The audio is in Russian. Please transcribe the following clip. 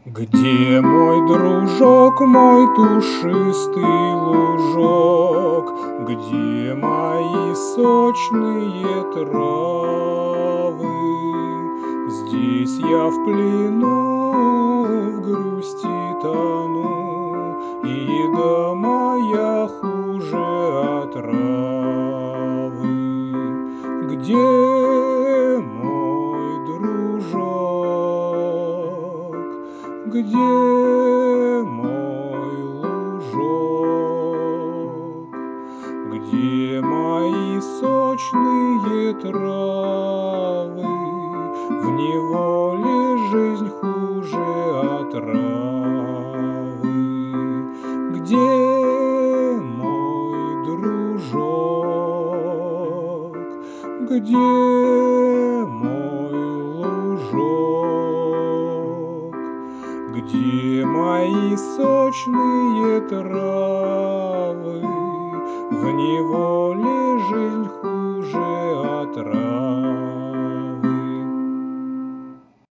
Где мой дружок, мой пушистый лужок? Где мои сочные травы? Здесь я в плену, в грусти тону, и еда моя хуже отравы. Где мой дружок? Где мой лужок? Где мои сочные травы? В неволе жизнь хуже отравы. Где мой дружок? Где мой лужок? Где мои сочные травы? В неволе жизнь хуже отравы.